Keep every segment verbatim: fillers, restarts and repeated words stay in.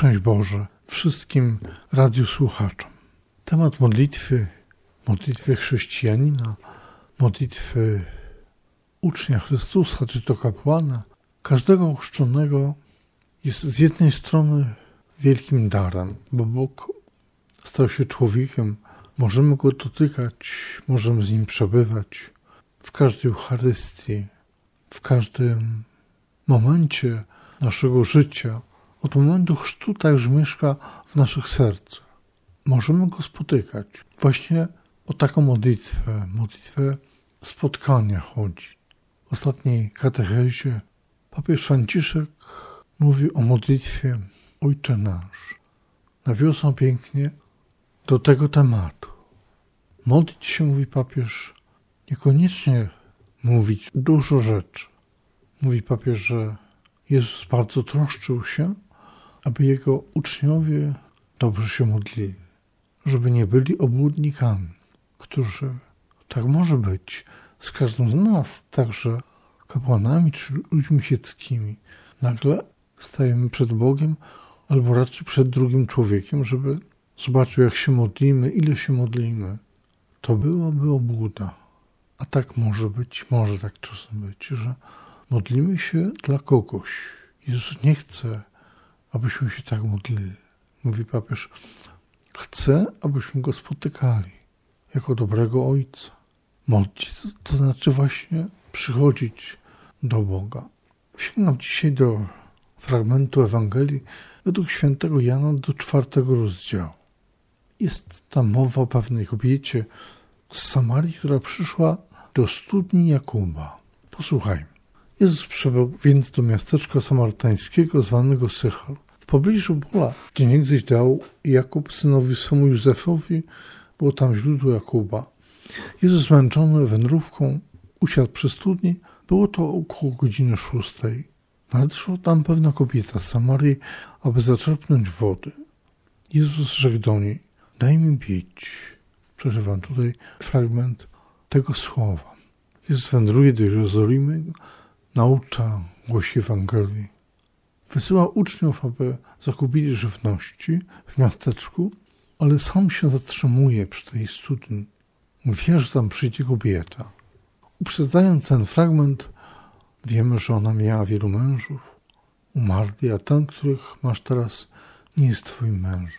Szczęść Boże wszystkim radiosłuchaczom. Temat modlitwy, modlitwy chrześcijanina, modlitwy ucznia Chrystusa, czy to kapłana, każdego ochrzczonego jest z jednej strony wielkim darem, bo Bóg stał się człowiekiem, możemy Go dotykać, możemy z Nim przebywać w każdej Eucharystii, w każdym momencie naszego życia. Od momentu chrztu także mieszka w naszych sercach. Możemy Go spotykać. Właśnie o taką modlitwę, modlitwę spotkania chodzi. W ostatniej katechezie papież Franciszek mówi o modlitwie Ojcze Nasz. Nawiązał pięknie do tego tematu. Modlić się, mówi papież, niekoniecznie mówić dużo rzeczy. Mówi papież, że Jezus bardzo troszczył się, aby Jego uczniowie dobrze się modlili, żeby nie byli obłudnikami, którzy, tak może być, z każdym z nas, także kapłanami czy ludźmi świeckimi, nagle stajemy przed Bogiem albo raczej przed drugim człowiekiem, żeby zobaczył, jak się modlimy, ile się modlimy. To byłaby obłuda. A tak może być, może tak czasem być, że modlimy się dla kogoś. Jezus nie chce, abyśmy się tak modlili. Mówi papież, chce, abyśmy Go spotykali jako dobrego Ojca. Modlić to, to znaczy właśnie przychodzić do Boga. Sięgam dzisiaj do fragmentu Ewangelii według świętego Jana do czwartego rozdziału. Jest tam mowa o pewnej kobiecie z Samarii, która przyszła do studni Jakuba. Posłuchajmy. Jezus przybył więc do miasteczka samarytańskiego zwanego Sychar. W pobliżu pola, gdzie niegdyś dał Jakub synowi swemu Józefowi, było tam źródło Jakuba. Jezus zmęczony wędrówką usiadł przy studni. Było to około godziny szóstej. Nadeszła tam pewna kobieta z Samarii, aby zaczerpnąć wody. Jezus rzekł do niej, daj mi pić. Przeżywam tutaj fragment tego słowa. Jezus wędruje do Jerozolimy, naucza, głosi Ewangelii. Wysyła uczniów, aby zakupili żywności w miasteczku, ale sam się zatrzymuje przy tej studni. Wie, że tam przyjdzie kobieta. Uprzedzając ten fragment, wiemy, że ona miała wielu mężów, umarli, a ten, których masz teraz, nie jest twoim mężem.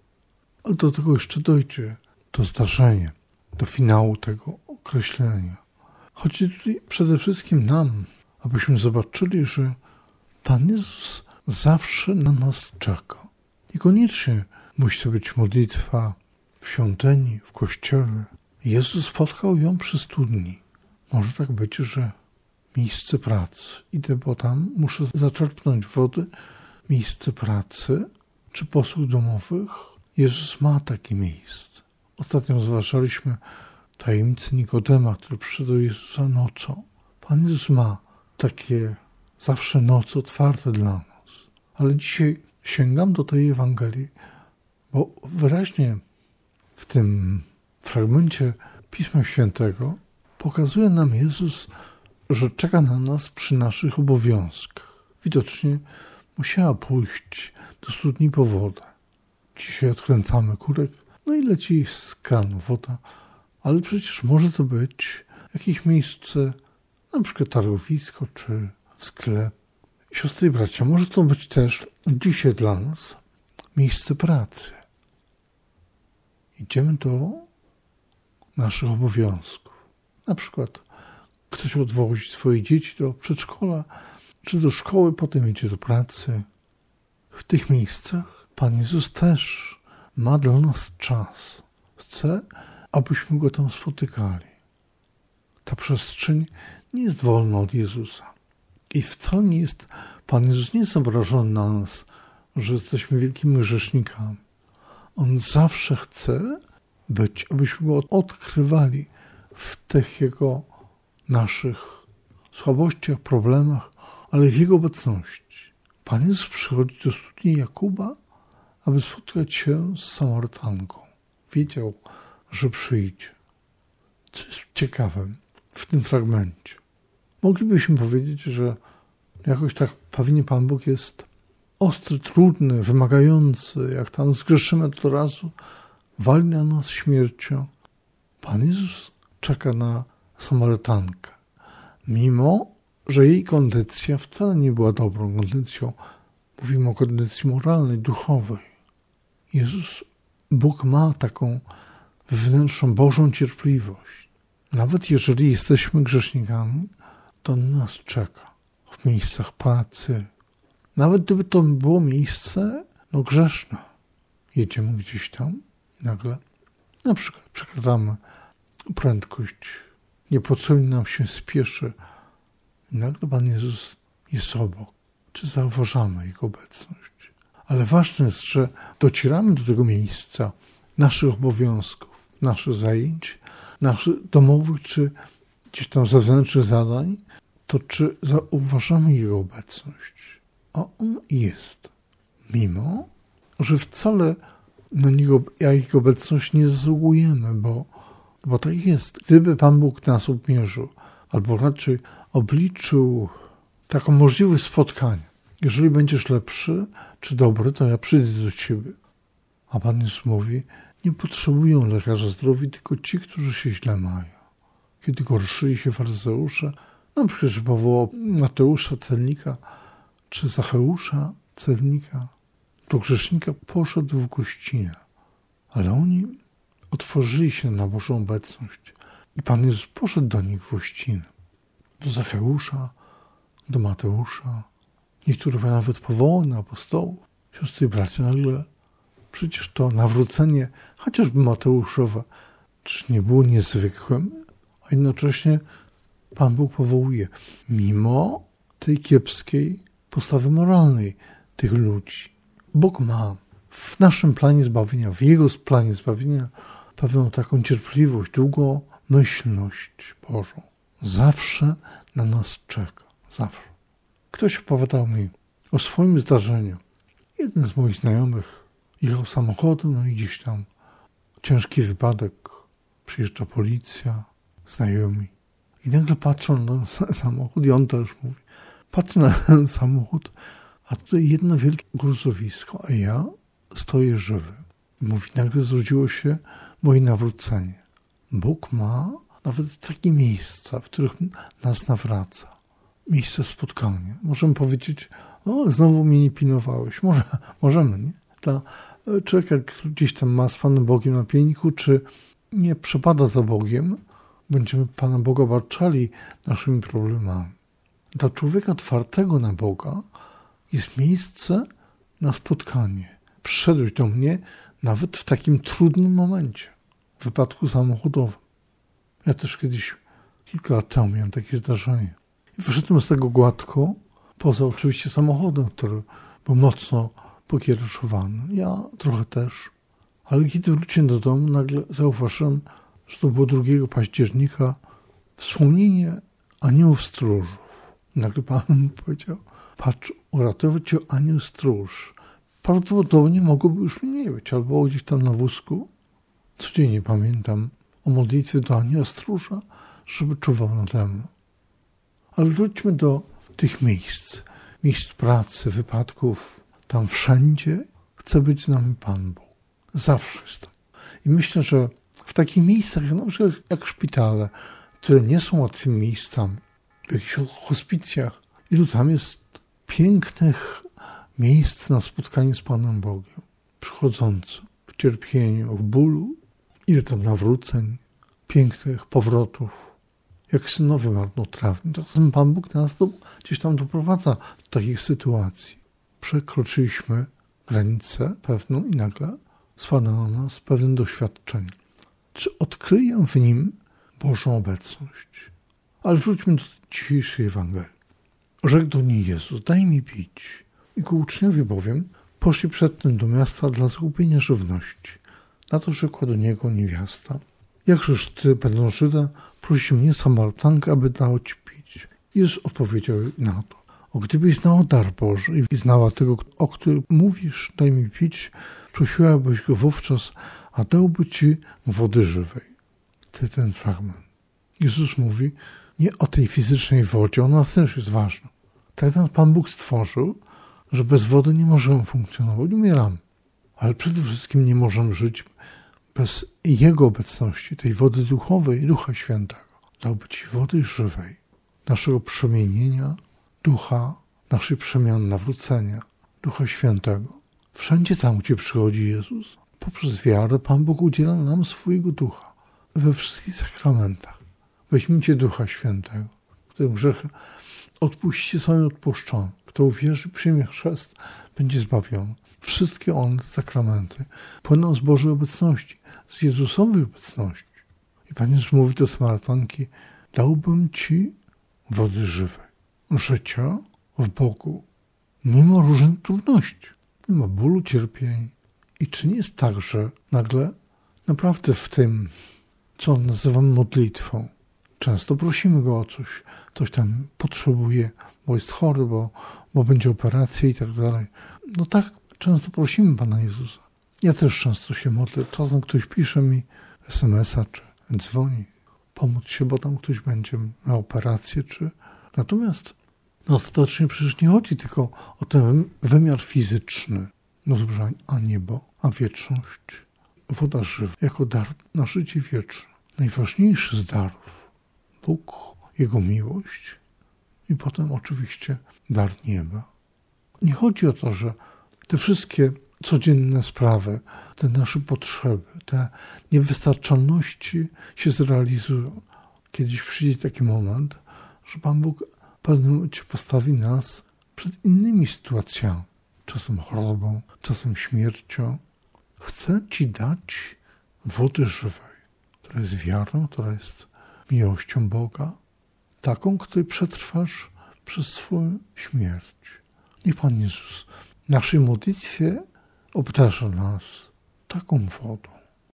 Ale do tego jeszcze dojdzie to zdarzenie, do finału tego określenia. Chodzi tutaj przede wszystkim nam, abyśmy zobaczyli, że Pan Jezus zawsze na nas czeka. Niekoniecznie musi to być modlitwa w świątyni, w kościele. Jezus spotkał ją przy studni. Może tak być, że miejsce pracy. Idę, bo tam muszę zaczerpnąć wody. Miejsce pracy czy posług domowych. Jezus ma takie miejsce. Ostatnio zważaliśmy tajemnicę Nikodema, który przyszedł do Jezusa nocą. Pan Jezus ma takie zawsze noce otwarte dla nas. Ale dzisiaj sięgam do tej Ewangelii, bo wyraźnie w tym fragmencie Pisma Świętego pokazuje nam Jezus, że czeka na nas przy naszych obowiązkach. Widocznie musiała pójść do studni po wodę. Dzisiaj odkręcamy kurek, no i leci z kranu woda, ale przecież może to być jakieś miejsce, na przykład targowisko czy sklep. Siostry i bracia, może to być też dzisiaj dla nas miejsce pracy. Idziemy do naszych obowiązków. Na przykład ktoś odwozi swoje dzieci do przedszkola czy do szkoły, potem idzie do pracy. W tych miejscach Pan Jezus też ma dla nas czas. Chce, abyśmy Go tam spotykali. Ta przestrzeń nie jest wolna od Jezusa. I wcale nie jest, Pan Jezus nie jest obrażony na nas, że jesteśmy wielkimi grzesznikami. On zawsze chce być, abyśmy Go odkrywali w tych Jego naszych słabościach, problemach, ale w Jego obecności. Pan Jezus przychodzi do studni Jakuba, aby spotkać się z Samarytanką. Wiedział, że przyjdzie. Co jest ciekawe w tym fragmencie. Moglibyśmy powiedzieć, że jakoś tak pewnie Pan Bóg jest ostry, trudny, wymagający, jak tam zgrzeszymy, to od razu wali na nas śmiercią. Pan Jezus czeka na Samarytankę, mimo że jej kondycja wcale nie była dobrą kondycją. Mówimy o kondycji moralnej, duchowej. Jezus, Bóg ma taką wewnętrzną Bożą cierpliwość. Nawet jeżeli jesteśmy grzesznikami, to On nas czeka w miejscach pracy. Nawet gdyby to było miejsce no grzeszne. Jedziemy gdzieś tam i nagle na przykład przekradamy prędkość. Niepotrzebnie nam się spieszy. I nagle Pan Jezus jest obok. Czy zauważamy Jego obecność? Ale ważne jest, że docieramy do tego miejsca naszych obowiązków, naszych zajęć, naszych domowych czy gdzieś tam zewnętrznych zadań, to czy zauważamy Jego obecność? A On jest. Mimo, że wcale na Niego, Jego obecność nie zasługujemy, bo, bo tak jest. Gdyby Pan Bóg nas obmierzył, albo raczej obliczył taką możliwość spotkania. Jeżeli będziesz lepszy czy dobry, to ja przyjdę do ciebie. A Pan Jezus mówi, nie potrzebują lekarza zdrowi, tylko ci, którzy się źle mają. Kiedy gorszyli się faryzeusze, no przecież powołał Mateusza, celnika, czy Zacheusza, celnika, do grzesznika poszedł w gościnę. Ale oni otworzyli się na Bożą obecność. I Pan Jezus poszedł do nich w gościnę. Do Zacheusza, do Mateusza. Niektórych nawet powołał na apostołów. Siostry i bracia, nagle przecież to nawrócenie, chociażby Mateuszowe, czyż nie było niezwykłym, a jednocześnie Pan Bóg powołuje, mimo tej kiepskiej postawy moralnej tych ludzi. Bóg ma w naszym planie zbawienia, w Jego planie zbawienia pewną taką cierpliwość, długomyślność Bożą. Zawsze na nas czeka. Zawsze. Ktoś opowiadał mi o swoim zdarzeniu. Jeden z moich znajomych jechał samochodem, no i gdzieś tam ciężki wypadek. Przyjeżdża policja, znajomi. I nagle patrzą na ten samochód i on też mówi. Patrzę na ten samochód, a tutaj jedno wielkie gruzowisko, a ja stoję żywy. I mówi, nagle zrodziło się moje nawrócenie. Bóg ma nawet takie miejsca, w których nas nawraca. Miejsce spotkania. Możemy powiedzieć, o, znowu mnie nie pilnowałeś. Może, możemy, nie? Dla człowieka, który gdzieś tam ma z Panem Bogiem na pieńku, czy nie przepada za Bogiem, będziemy Pana Boga obarczali naszymi problemami. Dla człowieka twardego na Boga jest miejsce na spotkanie. Przyszedłeś do mnie nawet w takim trudnym momencie, w wypadku samochodowym. Ja też kiedyś, kilka lat temu miałem takie zdarzenie. I wyszedłem z tego gładko, poza oczywiście samochodem, który był mocno pokiereszowany. Ja trochę też. Ale kiedy wróciłem do domu, nagle zauważyłem, że to było drugiego października, wspomnienie aniołów stróżów. Nagle Pan mi powiedział, patrz, uratować cię anioł stróż. Prawdopodobnie mogłoby już mnie nie być, albo gdzieś tam na wózku. Codziennie pamiętam o modlitwie do anioła stróża, żeby czuwał nade mną. Ale wróćmy do tych miejsc, miejsc pracy, wypadków. Tam wszędzie chce być z nami Pan Bóg. Zawsze jest tak. I myślę, że w takich miejscach, na przykład jak szpitale, które nie są łatwymi miejscami, w jakichś hospicjach, ilu tam jest pięknych miejsc na spotkanie z Panem Bogiem, przychodzącym w cierpieniu, w bólu, ile tam nawróceń, pięknych powrotów, jak synowie marnotrawni. Czasem Pan Bóg nas do, gdzieś tam doprowadza do takich sytuacji. Przekroczyliśmy granicę pewną i nagle spada na nas pewne doświadczenie. Czy odkryję w nim Bożą obecność? Ale wróćmy do dzisiejszej Ewangelii. Rzekł do niej Jezus, daj mi pić. Jego uczniowie bowiem poszli przedtem do miasta dla zakupienia żywności. Na to rzekła do niego niewiasta. Jakżeż ty, będąc Żyda, prosi mnie, Samarytankę, aby dała ci pić? Jezus odpowiedział na to. O, gdybyś znała dar Boży i znała tego, o którym mówisz, daj mi pić, prosiłabyś go wówczas, a dałby ci wody żywej. To ten fragment. Jezus mówi nie o tej fizycznej wodzie, ona też jest ważna. Tak nas Pan Bóg stworzył, że bez wody nie możemy funkcjonować, umieramy. Ale przede wszystkim nie możemy żyć bez Jego obecności, tej wody duchowej, Ducha Świętego. Dałby Ci wody żywej, naszego przemienienia, ducha, naszej przemiany, nawrócenia, Ducha Świętego. Wszędzie tam, gdzie przychodzi Jezus, poprzez wiarę Pan Bóg udziela nam swojego ducha. We wszystkich sakramentach. Weźmijcie Ducha Świętego, którym grzechy odpuśćcie są odpuszczone. Kto uwierzy, przyjmie chrzest, będzie zbawiony. Wszystkie one, sakramenty, płyną z Bożej obecności, z Jezusowej obecności. I Pan Jezus mówi do Samarytanki, dałbym Ci wody żywej, życia w Bogu, mimo różnych trudności, mimo bólu, cierpień. I czy nie jest tak, że nagle naprawdę w tym, co nazywamy modlitwą, często prosimy Go o coś, coś tam potrzebuje, bo jest chory, bo, bo będzie operacja i tak dalej. No tak, często prosimy Pana Jezusa. Ja też często się modlę. Czasem ktoś pisze mi es em es a, czy dzwoni, pomóc się, bo tam ktoś będzie miał operację, czy... Natomiast no, ostatecznie przecież nie chodzi tylko o ten wymiar fizyczny. No dobrze, a niebo, a wieczność. Woda żywa, jako dar na życie wieczne. Najważniejszy z darów. Bóg, Jego miłość i potem oczywiście dar nieba. Nie chodzi o to, że te wszystkie codzienne sprawy, te nasze potrzeby, te niewystarczalności się zrealizują. Kiedyś przyjdzie taki moment, że Pan Bóg w pewnym momencie postawi nas przed innymi sytuacjami. Czasem chorobą, czasem śmiercią. Chce Ci dać wody żywej, która jest wiarą, która jest miłością Boga, taką, której przetrwasz przez swoją śmierć. I Pan Jezus w naszej modlitwie obdarza nas taką wodą.